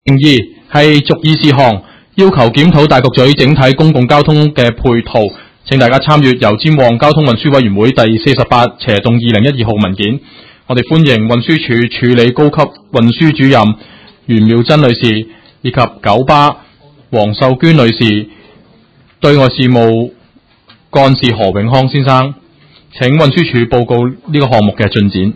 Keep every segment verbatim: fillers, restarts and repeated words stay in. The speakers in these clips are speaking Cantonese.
零二係逐議事項，要求檢討大角咀整體公共交通嘅配套，請大家參閱油尖旺交通運輸委員會第四十八斜動二零一二號文件。我哋歡迎運輸署處理高級運輸主任袁妙珍女士以及九巴黃秀娟女士、對外事務幹事何永康先生，請運輸署報告呢個項目嘅進展。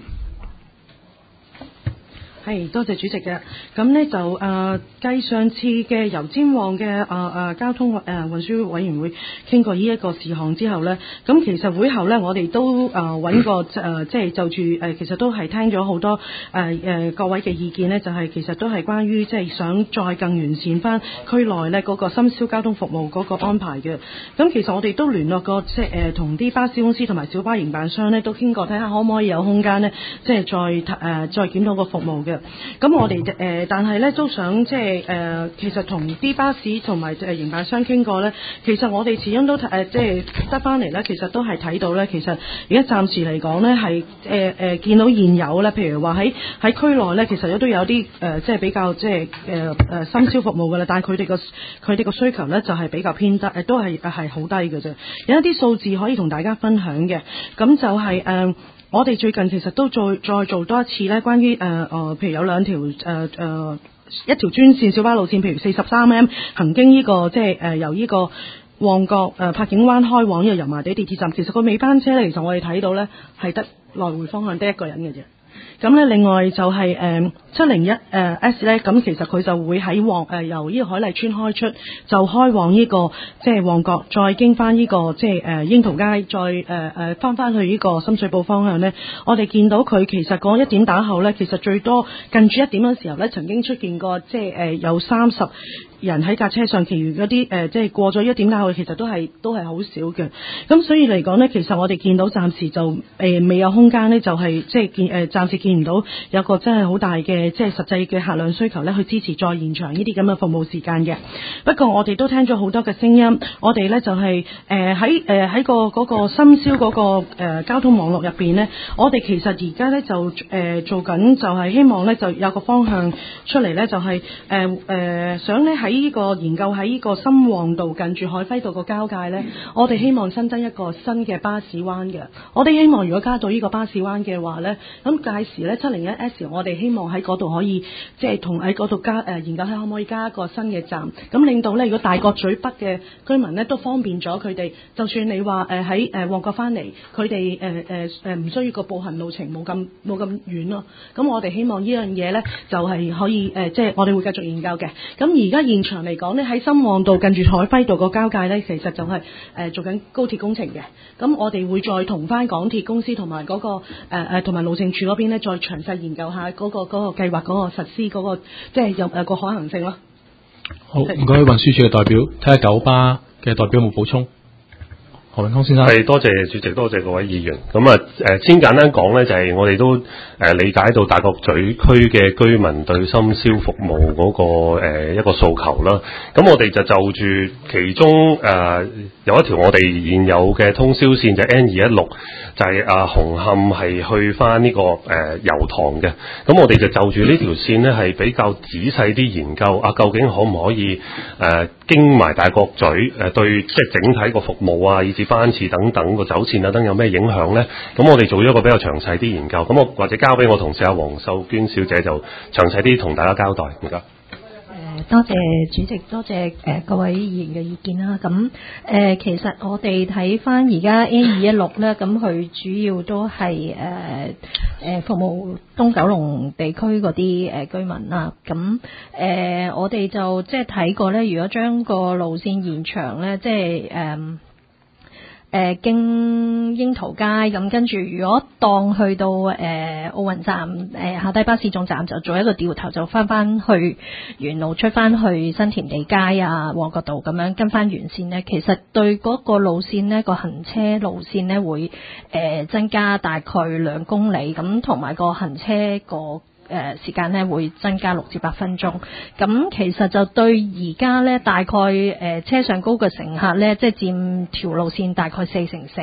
係，多謝主席嘅。咁呢就誒繼、呃、上次嘅油尖旺嘅誒誒交通誒、呃、運輸委員會傾過呢一個事項之後呢，咁其實會後呢，我哋都誒揾過誒即係就住誒、呃，其實都係聽咗好多誒誒、呃、各位嘅意見呢，就係、是、其實都係關於即係想再更完善翻區內呢嗰個深宵交通服務嗰個安排嘅。咁其實我哋都聯絡過即係誒同啲巴士公司同埋小巴營辦商呢，都傾過睇下可唔可以有空間呢，即係再誒、呃、再檢討個服務嘅。咁我哋誒、呃，但係咧都想即係誒，其實同啲巴士同埋誒營辦商傾過咧，其實我哋始終都誒、呃，即係得翻嚟咧，其實都係睇到咧，其實而家暫時嚟講咧，係誒誒見到現有咧，譬如話喺喺區內咧，其實都有啲誒、呃，即係比較即係誒誒深宵服務㗎啦，但係佢哋個佢哋個需求咧就係、是、比較偏低，誒、呃、都係係好低嘅啫。有一啲數字可以同大家分享嘅，咁就係、是、誒。呃我哋最近其實都再再做多一次咧，關於誒誒，譬如有兩條誒誒一條專線小巴路線，譬如四十三 M 行經呢、這個即係誒、呃、由呢個旺角誒柏景灣開往呢個油麻地地鐵站，其實個尾班車咧，其實我哋睇到咧係得來回方向得一個人嘅啫。咁咧，另外就係誒七零一誒 S 咧，咁其實佢就會喺旺誒由呢個海麗村開出，就開往呢、這個即係旺角，再經翻呢、這個即係誒櫻桃街，再誒誒翻翻去呢個深水埗方向咧。我哋見到佢其實嗰一點打後咧，其實最多近住一點嘅時候咧，曾經出現過即係誒有三十人喺架車上，其餘嗰啲誒即係過咗一點打後，其實都係都係好少嘅。咁所以嚟講咧，其實我哋見到暫時就誒、呃、未有空間咧，就係、是、即係見誒暫時見唔到有個真係好大嘅即係實際嘅客量需求咧，去支持再延長呢啲咁嘅服務時間嘅。不過我哋都聽咗好多嘅聲音，我哋咧就係誒喺誒喺個嗰個深宵嗰個誒交通網絡入邊咧，我哋其實而家咧就誒、呃、做緊就係希望咧就有個方向出嚟咧，就係誒誒想咧喺呢個研究喺呢個深旺道近住海輝道個交界咧，我哋希望新增一個新嘅巴士灣嘅。我哋希望如果加到呢個巴士灣嘅話咧，咁屆時咧七零一 S 我哋希望喺嗰度可以即係同喺嗰度加誒、呃、研究下可唔可以加一個新嘅站，咁令到咧如果大角咀北嘅居民咧都方便咗佢哋，就算你話誒喺誒旺角翻嚟，佢哋誒誒誒唔需要個步行路程冇咁冇咁遠咯。咁我哋希望呢樣嘢咧就係、是、可以誒、呃、即係我哋會繼續研究嘅。咁而家現場嚟講咧，喺深旺道近住海輝道個交界咧，其實就係、是、誒、呃、做緊高鐵工程嘅。咁我哋會再同翻港鐵公司同埋嗰個誒誒同埋路政署嗰邊咧，再詳細研究下嗰、那個嗰、那個計劃嗰個實施嗰、那個即係有誒個可行性咯。 好，唔該運輸署嘅代表，睇下九巴嘅代表有冇補充。何永康先生， 係多謝主席，多謝各位議員。咁啊，誒先簡單講咧，就係、是、我哋都誒理解到大角咀區嘅居民對深宵服務嗰、那個誒、呃、一個訴求啦。咁我哋就就住其中誒、呃、有一條我哋現有嘅通宵線就係 N 二一六，就係啊紅磡係去翻呢、這個誒、呃、油塘嘅。咁我哋就就住呢條線咧係比較仔細啲研究啊，究竟可唔可以誒、呃、經埋大角咀誒、呃、對即係整體個服務啊，以至班次等等個走線等等有咩影響呢？咁我哋做咗一個比較詳細啲研究，咁我或者交俾我同事阿黃秀娟小姐就詳細啲同大家交代。唔該。 多謝主席，多謝誒、呃、各位議員嘅意見啦。咁誒、呃、其實我哋睇翻而家 N 二一六咧，咁佢主要都係誒誒服務東九龍地區嗰啲誒居民啦。咁誒、呃、我哋就即係睇過咧，如果將個路線延長咧，即係誒。呃誒、呃、經櫻桃街咁，跟住如果當去到誒、呃、奧運站誒、呃、下低巴士總站，就做一個掉頭，就翻翻去原路出翻去新田地街啊、旺角道咁樣跟翻原線呢，其實對嗰個路線呢，個行車路線呢會誒、呃、增加大概兩公里咁，同埋個行車個。誒、呃、時間咧會增加六至八分鐘，咁其實就對而家咧大概誒、呃、車上高嘅乘客咧，即係佔條路線大概四成四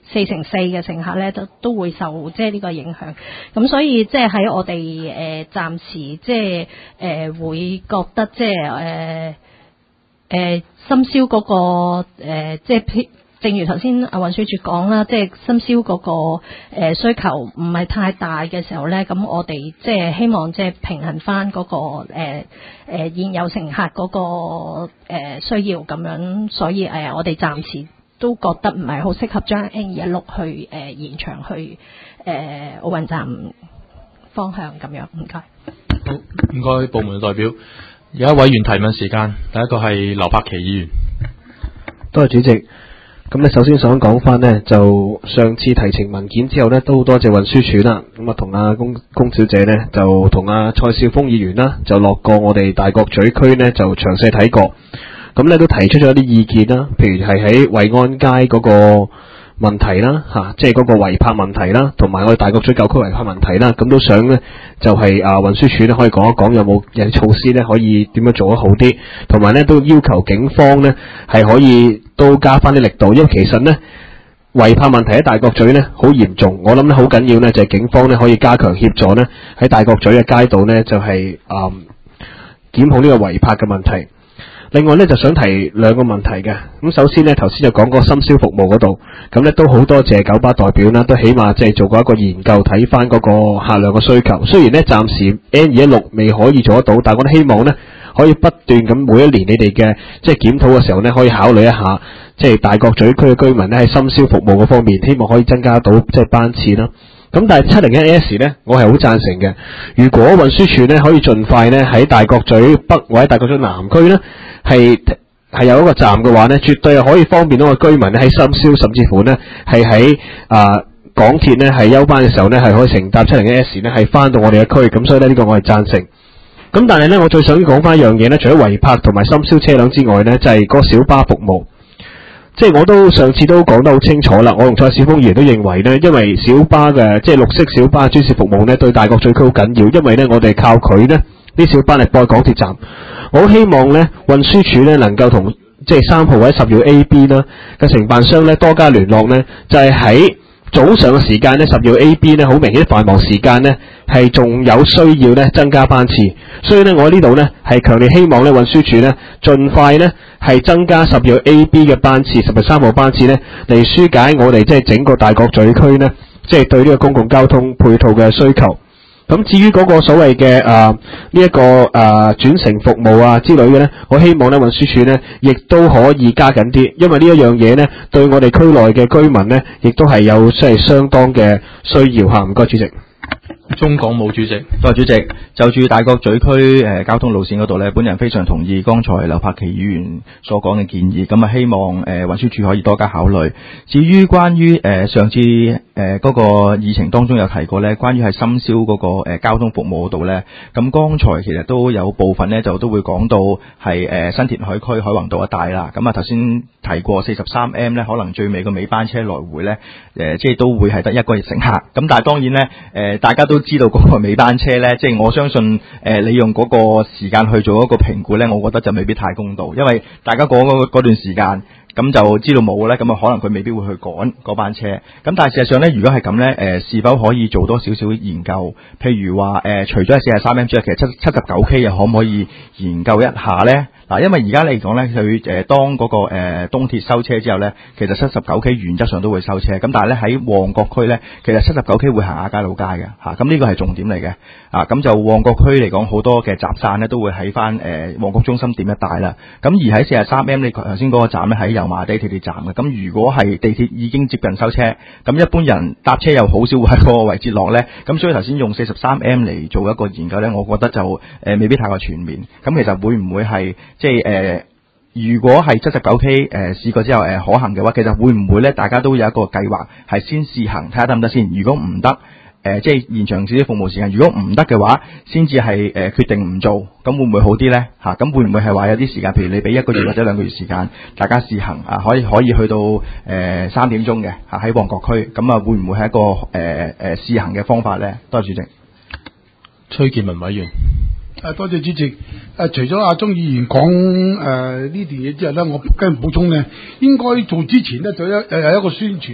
四成四嘅乘客咧都都會受即係呢個影響。咁所以即係喺我哋誒暫時即係誒會覺得即係誒誒深宵嗰個誒即係正如頭先阿運輸署講啦，即係深宵嗰個誒需求唔係太大嘅時候咧，咁我哋即係希望即係平衡翻嗰個誒誒現有乘客嗰個誒需要咁樣，所以誒我哋暫時都覺得唔係好適合將 N 二一六去誒延長去誒奧運站方向咁樣。唔該。 好，唔該部門嘅代表。有一委員提問時間，第一個係劉柏祺議員。 多謝主席。咁咧，首先想講翻呢，就上次提呈文件之後呢，都好多謝運輸署啦。咁啊，同阿龔龔小姐呢，就同阿蔡少峰議員啦，就落過我哋大角咀區呢，就詳細睇過。咁咧都提出咗一啲意見啦，譬如係喺惠安街嗰個問題啦，嚇、啊，即係嗰個違泊問題啦，同埋我哋大角咀舊區違泊問題啦。咁都想呢，就係、是、啊運輸署呢，可以講一講有冇有啲措施呢，可以點樣做得好啲，同埋呢，都要求警方呢，係可以都加翻啲力度，因為其實呢，違泊問題喺大角咀呢好嚴重，我諗呢好緊要呢，就係、是、警方呢可以加強協助呢，喺大角咀嘅街道呢，就係、是、啊檢控呢個違泊嘅問題。另外咧就想提兩個問題嘅，咁首先呢，頭先就講個深宵服務嗰度，咁咧都好多謝九巴代表啦，都起碼即係做過一個研究，睇翻嗰個客量嘅需求。雖然呢，暫時 N 二一六未可以做得到，但係我都希望呢，可以不斷咁每一年你哋嘅即係檢討嘅時候呢，可以考慮一下，即係大角咀區嘅居民呢，喺深宵服務嗰方面，希望可以增加到即係班次啦。咁但係七零一 S 呢，我係好贊成嘅。如果運輸署呢可以盡快呢喺大角咀北或者大角咀南區呢係係有一個站嘅話呢，絕對係可以方便到個居民呢喺深宵，甚至乎呢係喺啊港鐵呢係休班嘅時候呢係可以乘搭七零一 S 呢係翻到我哋嘅區。咁所以呢，呢個我係贊成。咁但係呢，我最想講翻一樣嘢呢，除咗違泊同埋深宵車輛之外呢，就係、是、個小巴服務。即係我都上次都講得好清楚啦，我同蔡少峰議員都認為呢，因為小巴嘅即係綠色小巴專線服務呢，對大角咀區好緊要，因為呢，我哋靠佢呢啲小巴嚟播港鐵站。我好希望呢運輸署呢能夠同即係三號或者十號 A B 啦嘅承辦商呢多加聯絡呢，就係、是、喺早上嘅時間呢，十號 A B 呢好明顯繁忙時間呢係仲有需要呢增加班次，所以呢，我呢度呢係強烈希望呢運輸署呢盡快呢係增加十號 A B 嘅班次，十號三號班次呢嚟紓解我哋即係整個大角咀區呢即係、就是、對呢個公共交通配套嘅需求。咁至於嗰個所謂嘅啊呢一個啊轉乘服務啊之類嘅呢，我希望呢運輸署呢亦都可以加緊啲，因為呢一樣嘢呢對我哋區內嘅居民呢亦都係有即係相當嘅需要嚇。唔該，主席。 中港務主席， 多謝主席。就住大角咀區誒、呃、交通路線嗰度咧，本人非常同意剛才劉柏祺議員所講嘅建議，咁啊希望誒、呃、運輸署可以多加考慮。至於關於誒、呃、上次誒嗰、呃那個議程當中有提過咧，關於係深宵嗰、那個誒、呃、交通服務嗰度咧，咁剛才其實都有部分咧就都會講到係誒、呃、新填海區海泓道一帶啦。咁啊頭先提過四十三 M 咧，可能最尾個尾班車來回咧誒、呃、即係都會係得一個乘客。咁但係當然咧誒、呃、大家都知道嗰個尾班車咧，即係我相信誒、呃，你用嗰個時間去做一個評估咧，我覺得就未必太公道，因為大家講嗰嗰段時間，咁就知道冇咧，咁啊可能佢未必會去趕嗰班車。咁但係事實上咧，如果係咁咧，誒、呃、是否可以做多少少研究？譬如話誒、呃，除咗係四十三 M 之外，其實七七十九 K 又可唔可以研究一下咧？嗱，因為而家嚟講咧，佢誒當嗰、那個誒、呃、東鐵收車之後咧，其實七十九 K 原則上都會收車，咁但係咧喺旺角區咧，其實七十九 K 會行亞皆老街嘅嚇，咁呢個係重點嚟嘅啊。咁就旺角區嚟講，好多嘅集散咧都會喺翻誒旺角中心點一帶啦。咁而喺四十三 M 你頭先嗰個站咧喺油麻地地鐵站嘅，咁如果係地鐵已經接近收車，咁一般人搭車又好少會喺嗰個位置落咧，咁所以頭先用四十三 M 嚟做一個研究咧，我覺得就誒、呃、未必太過全面。咁其實會唔會係？即係誒、呃，如果係七十九 K 誒、呃、試過之後誒、呃、可行嘅話，其實會唔會咧？大家都有一個計劃，係先試行睇下得唔得先。如果唔得，誒、呃、即係延長少少服務時間。如果唔得嘅話，先至係誒決定唔做。咁會唔會好啲咧？嚇、啊，咁會唔會係話有啲時間，譬如你俾一個月或者兩個月時間，大家試行啊，可以可以去到誒三、呃、點鐘嘅嚇喺旺角區。咁啊，會唔會係一個誒誒、呃呃、試行嘅方法咧？多謝主席。 崔健文委員。 誒，多謝主席。誒、呃，除咗阿鍾議員講誒呢段嘢之後咧，我跟住補充咧，應該做之前咧就一誒有一個宣傳，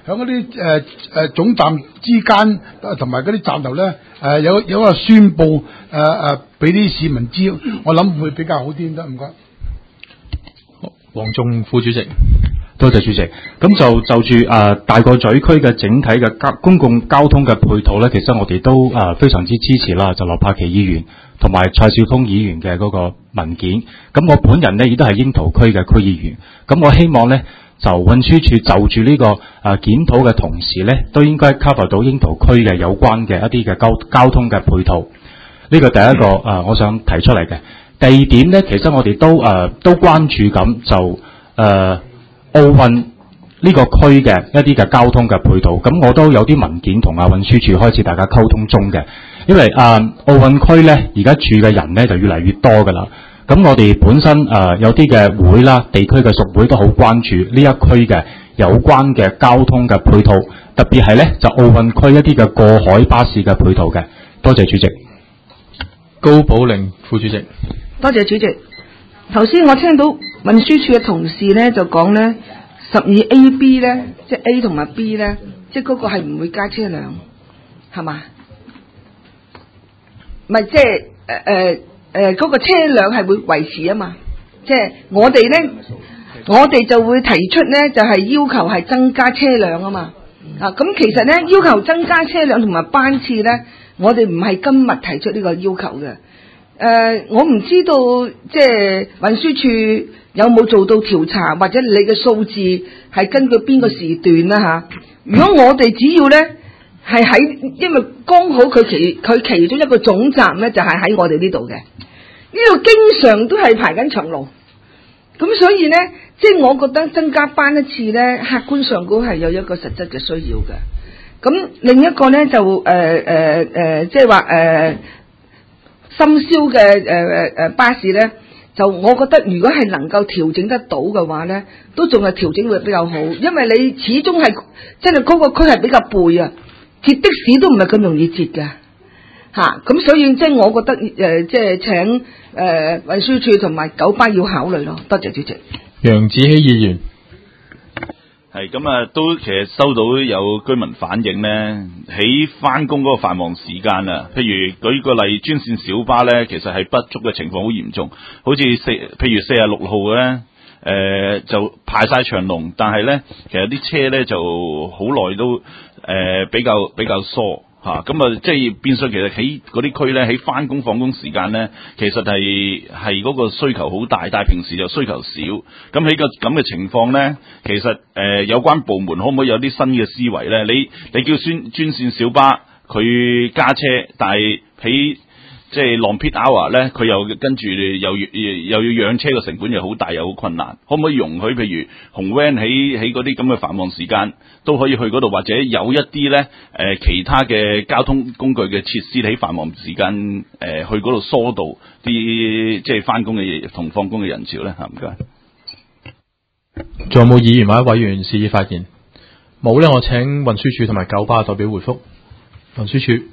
響嗰啲誒誒總站之間同埋嗰啲站頭咧誒有有一個宣佈誒誒俾啲市民知，我諗會比較好啲得唔該。 黃仲副主席。 多謝主席。咁就就住誒、呃、大角咀區嘅整體嘅交公共交通嘅配套咧，其實我哋都誒、呃、非常之支持啦。就劉柏祺議員同埋蔡少峰議員嘅嗰個文件。咁我本人呢，亦都係櫻桃區嘅區議員。咁我希望呢，就運輸署就住呢、這個誒、呃、檢討嘅同時呢，都應該 cover 到櫻桃區嘅有關嘅一啲嘅交交通嘅配套。呢個第一個誒、呃，我想提出嚟嘅。第二點呢，其實我哋都誒、呃、都關注緊就誒。呃奧運呢個區嘅一啲嘅交通嘅配套，咁我都有啲文件同啊運輸署開始大家溝通中嘅，因為啊奧運區咧而家住嘅人咧就越嚟越多噶啦，咁我哋本身誒、呃、有啲嘅會啦，地區嘅屬會都好關注呢一區嘅有關嘅交通嘅配套，特別係咧就奧運區一啲嘅過海巴士嘅配套嘅。多謝主席。 高寶玲副主席。 多謝主席。頭先我聽到運輸署嘅同事咧就講咧十二 A B 咧，即係 A 同埋 B 咧，即係嗰個係唔會加車輛，係嘛？唔係即係誒誒誒嗰個車輛係會維持啊嘛。即係我哋咧，我哋就會提出咧，就係、是、要求係增加車輛啊嘛。啊，咁其實咧要求增加車輛同埋班次咧，我哋唔係今日提出呢個要求嘅。誒、呃，我唔知道即係運輸署有冇做到調查，或者你嘅數字係根據邊個時段啦、啊、嚇。如果我哋只要咧係喺，因為剛好佢其佢其中一個總站咧就係、是、喺我哋呢度嘅，呢度經常都係排緊長龍。咁所以咧，即係我覺得增加班一次咧，客觀上嗰係有一個實質嘅需要嘅。咁另一個咧就誒誒誒，即係話誒。呃深宵嘅誒誒誒巴士咧，就我覺得如果係能夠調整得到嘅話咧，都仲係調整會比較好，因為你始終係真係嗰個區係比較背啊，截的士都唔係咁容易截嘅嚇，咁、啊、所以即係我覺得誒、呃、即係請誒、呃、運輸署同埋九巴要考慮咯。多謝主席。 楊子希議員。 係咁啊，都其實收到有居民反映呢，喺翻工嗰個繁忙時間啊，譬如舉個例，專線小巴呢，其實係不足嘅情況好嚴重，好似四譬如四十六號呢，誒、呃、就排晒長龍，但係呢，其實啲車呢就好耐都誒、呃、比較比較疏。嚇，咁啊，即係變相其實喺嗰啲區咧，喺翻工放工時間咧，其實係係嗰個需求好大，但係平時就需求少。咁喺個咁嘅情況咧，其實誒、呃、有關部門可唔可以有啲新嘅思維咧？你你叫專專線小巴佢加車，但係喺即係 long peak hour 咧，佢又跟住又又要養車嘅成本又好大又好困難，可唔可以容許譬如紅 van 喺喺嗰啲咁嘅繁忙時間都可以去嗰度，或者有一啲咧誒其他嘅交通工具嘅設施喺繁忙時間誒、呃、去嗰度疏導啲即係翻工嘅同放工嘅人潮咧？嚇，唔該。 仲有冇議員或者委員示意發言？冇咧，我請運輸署同埋九巴代表回覆。運輸署。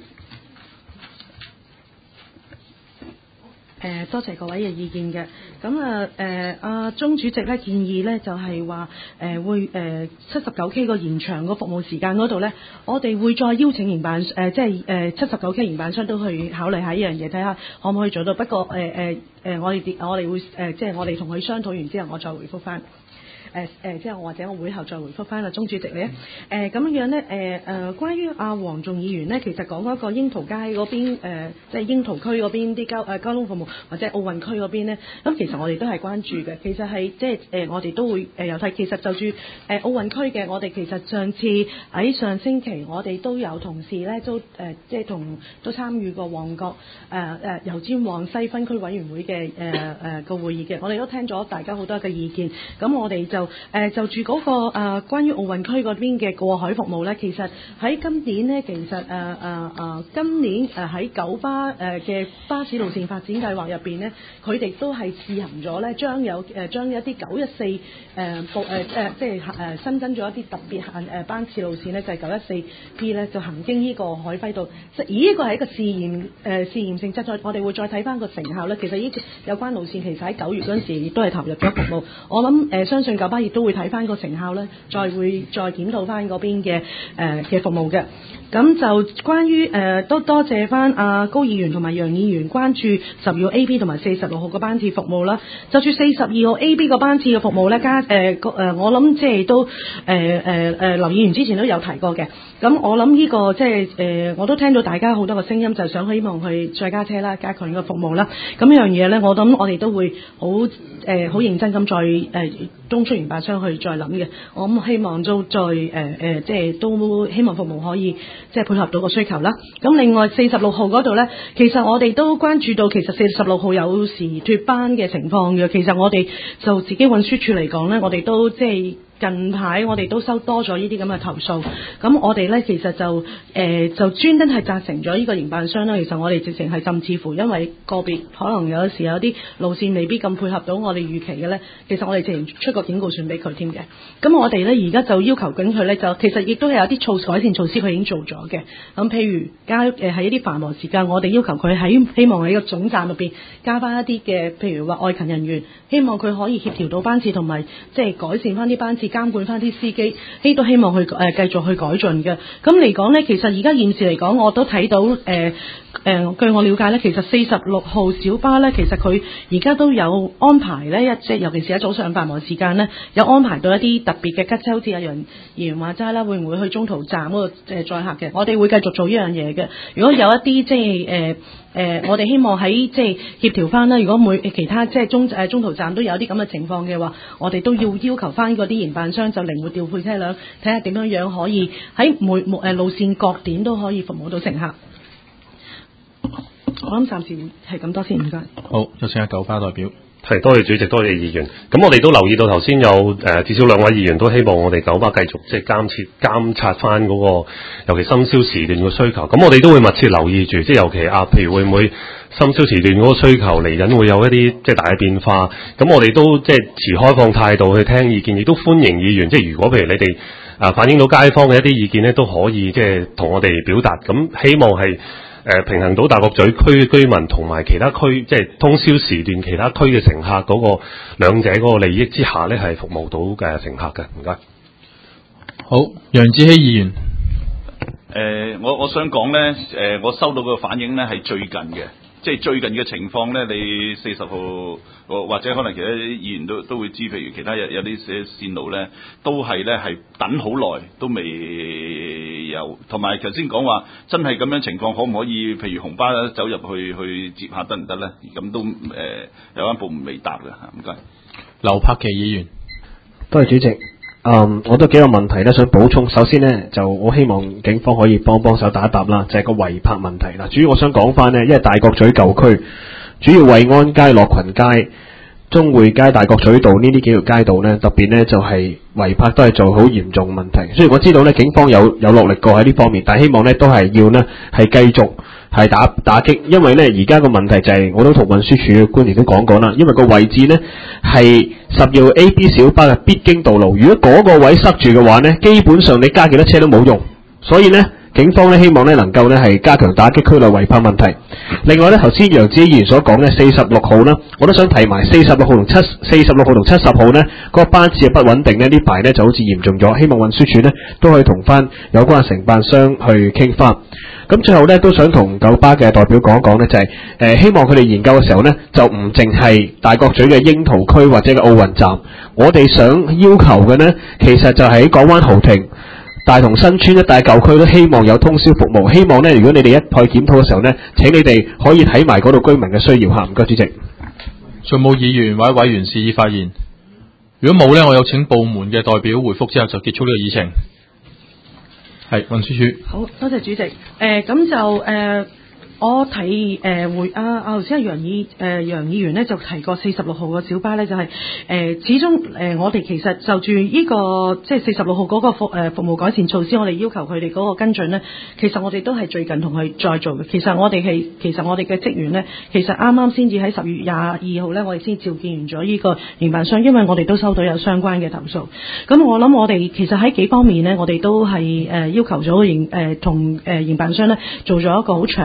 誒、呃、多謝各位嘅意見嘅，咁啊誒阿鐘主席咧建議咧就係話誒會誒七十九 K 個延長個服務時間嗰度咧，我哋會再邀請營辦誒、呃、即係誒七十九 K 營辦商都去考慮下呢樣嘢，睇下可唔可以做到。不過誒誒誒我哋我哋會誒、呃、即係我哋同佢商討完之後，我再回覆翻。誒誒、呃，即係或者我會後再回覆翻啊，鐘主席你啊，誒咁樣樣咧，誒、呃、誒、呃，關於阿黃仲議員咧，其實講嗰個櫻桃街嗰邊、呃、即係櫻桃區嗰邊啲交誒交通服務，或者奧運區嗰邊咧，咁其實我哋都係關注嘅。其實係即係誒、呃，我哋都會誒有睇。其實就住誒奧運區嘅，我哋其實上次喺上星期，我哋都有同事咧都誒、呃，即係同都參與過旺角誒誒油尖旺西分區委員會嘅誒誒個會議嘅，我哋都聽咗大家好多嘅意見，咁我哋就。誒、呃、就住嗰、那個誒、呃、關於奧運區嗰邊嘅過海服務咧，其實喺今年呢，其實誒誒誒今年誒喺九巴誒嘅巴士路線發展計劃入邊呢，佢哋都係試行咗咧，將有誒將一啲九一四誒部誒誒即係誒新增咗一啲特別限誒班次路線呢，就係九一四 P 咧，就行經呢個海輝道。而呢個係一個試驗誒、呃、試驗性質，再我哋會再睇翻個成效咧。其實呢有關路線其實喺九月嗰陣時亦都係投入咗服務。我諗誒、呃、相信九巴亦都會睇翻個成效咧，再會再檢討翻嗰邊嘅誒嘅服務嘅。咁就關於誒、呃、都多謝翻阿高議員同埋楊議員關注十二號 A B 同埋四十六號個班次服務啦。就住四十二號 A B 個班次嘅服務咧，加誒個誒我諗即係都誒誒誒劉議員之前都有提過嘅。咁我諗呢、這個即係誒我都聽到大家好多個聲音，就係想希望去再加車啦，加強個服務啦。咁呢樣嘢咧，我諗我哋都會好誒好認真咁再誒、呃、東出營辦商去再諗嘅。我諗希望都再誒誒、呃、即係都希望服務可以即係配合到個需求啦。咁另外四十六號嗰度咧，其實我哋都關注到其實四十六號有時脫班嘅情況嘅。其實我哋就自己運輸處嚟講咧，我哋都即係。近排我哋都收多咗呢啲咁嘅投訴，咁我哋咧其實就誒、呃、就專登係責成咗呢個營辦商啦。其實我哋直情係甚至乎，因為個別可能有時有啲路線未必咁配合到我哋預期嘅咧，其實我哋直情出個警告信俾佢添嘅。咁我哋咧而家就要求緊佢咧，就其實亦都係有啲措改善措施，佢已經做咗嘅。咁譬如加誒喺一啲繁忙時間，我哋要求佢喺希望喺個總站入邊加翻一啲嘅，譬如話外勤人員，希望佢可以協調到班次同埋即係改善翻啲班次。監管翻啲司機，希都希望去誒、呃、繼續去改進嘅。咁嚟講呢，其實而家現時嚟講，我都睇到誒誒、呃呃，據我了解呢，其實四十六號小巴呢，其實佢而家都有安排呢，一即係尤其是喺早上繁忙時間呢，有安排到一啲特別嘅吉車，好似阿楊議員話齋啦，會唔會去中途站嗰度誒載客嘅？我哋會繼續做呢樣嘢嘅。如果有一啲即係誒。呃誒、呃，我哋希望喺即係協調翻啦。如果每其他即係中誒、呃、中途站都有啲咁嘅情況嘅話，我哋都要要求翻嗰啲營辦商就靈活調配車輛，睇下點樣樣可以喺每每誒路線各點都可以服務到乘客。我諗暫時係咁多先，唔該。 好，有請阿九巴代表。 係，多謝主席，多謝議員。咁我哋都留意到頭先有誒、呃、至少兩位議員都希望我哋九巴繼續即係監察監察翻嗰個，尤其深宵時段嘅需求。咁我哋都會密切留意住，即係尤其啊，譬如會唔會深宵時段嗰個需求嚟緊會有一啲即係大嘅變化。咁我哋都即係持開放態度去聽意見，亦都歡迎議員。即係如果譬如你哋啊反映到街坊嘅一啲意見咧，都可以即係同我哋表達。咁希望係。誒、呃、平衡到大角咀區居民同埋其他區，即係通宵時段其他區嘅乘客嗰個兩者嗰個利益之下咧，係服務到嘅乘客嘅。唔該。 好，楊子希議員。 誒、呃，我我想講咧，誒、呃，我收到個反應咧係最近嘅，即係最近嘅情況咧，你四十號或者可能其他議員都都會知，譬如其他有有啲線路咧，都係咧係等好耐都未有，同埋頭先講話真係咁樣情況，可唔可以譬如紅巴走入去去接客得唔得咧？咁都誒、呃、有間部門未答嘅嚇，唔該。 劉柏祺議員， 多謝主席。嗯，我都幾個問題咧想補充。首先呢，就我希望警方可以幫幫手打一答啦，就係、是、個違泊問題啦。主要我想講翻呢，因為大角咀舊區主要惠安街、樂群街、中匯街、大角咀道呢啲幾條街道呢，特別呢就係、是、違泊都係做好嚴重問題。雖然我知道呢，警方有有落力過喺呢方面，但係希望呢都係要呢係繼續係打打擊，因為呢而家個問題就係、是、我都同運輸署嘅官員都講過啦，因為個位置呢係十二號 A B 小巴嘅必經道路，如果嗰個位塞住嘅話呢，基本上你加幾多車都冇用，所以呢警方呢希望呢能夠呢係加強打擊區內違泊問題。另外呢，頭先楊子議員所講呢四十六號呢，我都想提埋四十六號同七四十六號同七十號呢嗰個班次嘅不穩定呢，呢排呢就好似嚴重咗，希望運輸署呢都可以同翻有關嘅承辦商去傾翻。咁最後呢，都想同九巴嘅代表講一講呢，就係、是呃、希望佢哋研究嘅時候呢，就唔淨係大角咀嘅櫻桃區或者嘅奧運站，我哋想要求嘅呢，其實就係喺港灣豪庭、大同新村一帶舊區都希望有通宵服務。希望呢，如果你哋一去檢討嘅時候呢，請你哋可以睇埋嗰度居民嘅需要嚇。唔該，主席。 仲冇議員或者委員示意發言？如果冇呢，我有請部門嘅代表回覆之後就結束呢個議程。係運輸署。 好多謝主席。誒、呃、咁就誒。呃我提誒會啊啊頭先阿楊議誒楊議員咧就提過四十六號個小巴咧就係、是、誒、呃、始終誒、呃、我哋其實就住呢、這個即係四十六號嗰個服誒、呃、服務改善措施，我哋要求佢哋嗰個跟進咧，其實我哋都係最近同佢再做嘅。其實我哋係其實我哋嘅職員咧，其實啱啱先至喺十月廿二號咧，我哋先召見完咗呢個營辦商，因為我哋都收到有相關嘅投訴。咁我諗我哋其實喺幾方面咧，我哋都係誒、呃、要求咗營誒同誒營辦商咧做咗一個好詳細嘅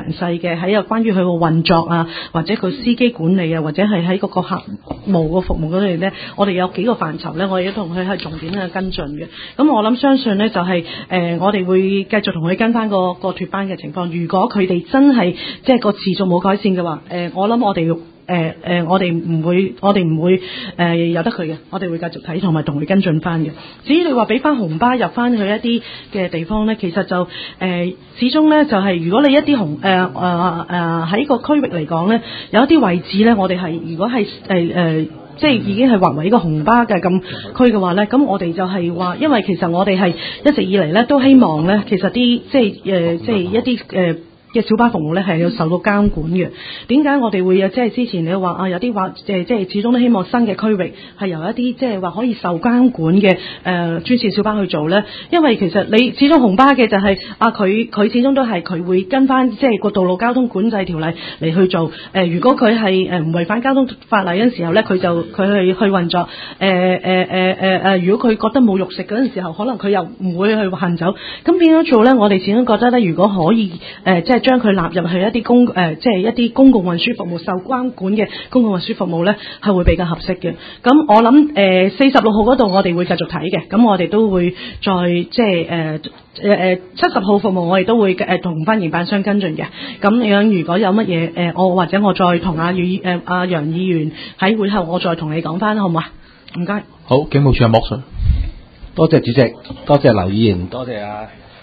嘅喺個關於佢個運作啊，或者佢司機管理啊，或者係喺嗰個客務個服務嗰度咧，我哋有幾個範疇咧，我哋都同佢係重點嘅跟進嘅。咁我諗相信咧就係、是、誒、呃，我哋會繼續同佢跟翻個個脫班嘅情況。如果佢哋真係即係個持續冇改善嘅話，誒、呃，我諗我哋誒。誒、呃，我哋唔會，我哋唔會誒、呃、由得佢嘅，我哋會繼續睇同埋同佢跟進翻嘅。至於你話俾翻紅巴入翻去一啲嘅地方咧，其實就誒、呃、始終咧就係、是、如果你一啲紅誒誒誒喺個區域嚟講咧，有一啲位置咧，我哋係如果係誒誒即係已經係劃為一個紅巴嘅咁區嘅話咧，咁我哋就係話，因為其實我哋係一直以嚟咧都希望咧，其實啲即係誒、呃、即係一啲誒。呃嘅小巴服務咧係要受到監管嘅。點解我哋會有即係之前你話啊有啲話即係即係始終都希望新嘅區域係由一啲即係話可以受監管嘅誒、呃、專線小巴去做咧？因為其實你始終紅巴嘅就係、是、啊佢佢始終都係佢會跟翻即係個道路交通管制條例嚟去做誒、呃。如果佢係誒唔違反交通法例嗰陣時候咧，佢就佢去去運作誒誒誒誒誒。如果佢覺得冇肉食嗰陣時候，可能佢又唔會去行走。咁變咗做咧，我哋始終覺得咧，如果可以誒、呃、即係。將佢納入去一啲公誒、呃，即係一啲公共運輸服務受監管嘅公共運輸服務咧，係會比較合適嘅。咁我諗誒四十六號嗰度，我哋會繼續睇嘅。咁我哋都會再即係誒誒誒七十號服務，我哋都會誒同翻營辦商跟進嘅。咁樣如果有乜嘢誒，我或者我再同阿余誒阿楊議員喺會後，我再同你講翻，好唔好啊？唔該。 好，警務處阿莫 Sir， 多謝主席，多謝劉議員，多謝阿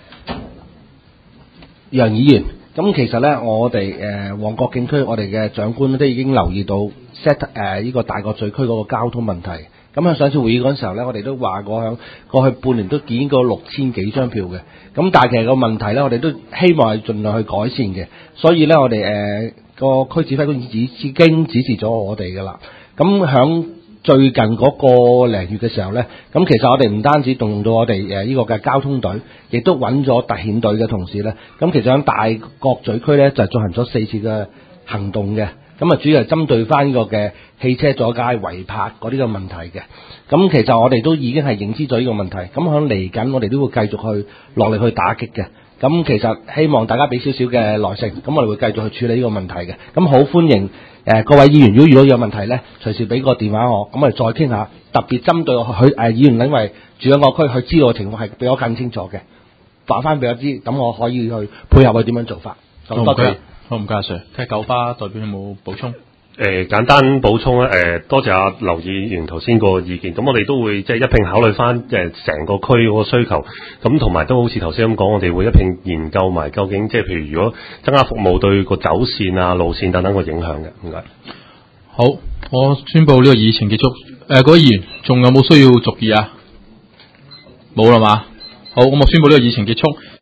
楊議員。咁其實咧，我哋誒旺角警區，我哋嘅長官都已經留意到 set 誒、呃、呢、這個大角咀區嗰個交通問題。咁喺上次會議嗰陣時候咧，我哋都話過響過去半年都檢過六千幾張票嘅。咁但係其實個問題咧，我哋都希望係盡量去改善嘅。所以咧，我哋誒個區指揮官已已經指示咗我哋噶啦。咁響最近嗰個零月嘅時候呢，咁其實我哋唔單止動用到我哋誒呢個嘅交通隊，亦都揾咗特遣隊嘅同事呢。咁其實喺大角咀區呢，就進行咗四次嘅行動嘅，咁啊主要係針對翻呢個嘅汽車阻街違泊嗰啲嘅問題嘅。咁其實我哋都已經係認知咗呢個問題，咁響嚟緊我哋都會繼續去落力去打擊嘅。咁其實希望大家俾少少嘅耐性，咁我哋會繼續去處理呢個問題嘅。咁好歡迎誒、呃、各位議員，如果遇到有問題呢，隨時俾個電話我，咁我哋再傾下，特別針對佢誒、呃、議員，因為住喺我區，佢知道嘅情況係比我更清楚嘅，話翻俾我知，咁我可以去配合佢點樣做法。 好唔該，好唔該，阿 Sir。睇下九巴代表有冇補充？ 誒、呃、簡單補充咧，誒、呃、多謝阿劉議員頭先個意見，咁我哋都會即係一併考慮翻誒成個區嗰個需求，咁同埋都好似頭先咁講，我哋會一併研究埋究竟即係譬如如果增加服務對個走線啊、路線等等個影響嘅，唔該。 好，我宣布呢個議程結束。誒、呃，各位議員仲有冇需要續議啊？冇啦嘛。好，咁我宣布呢個議程結束。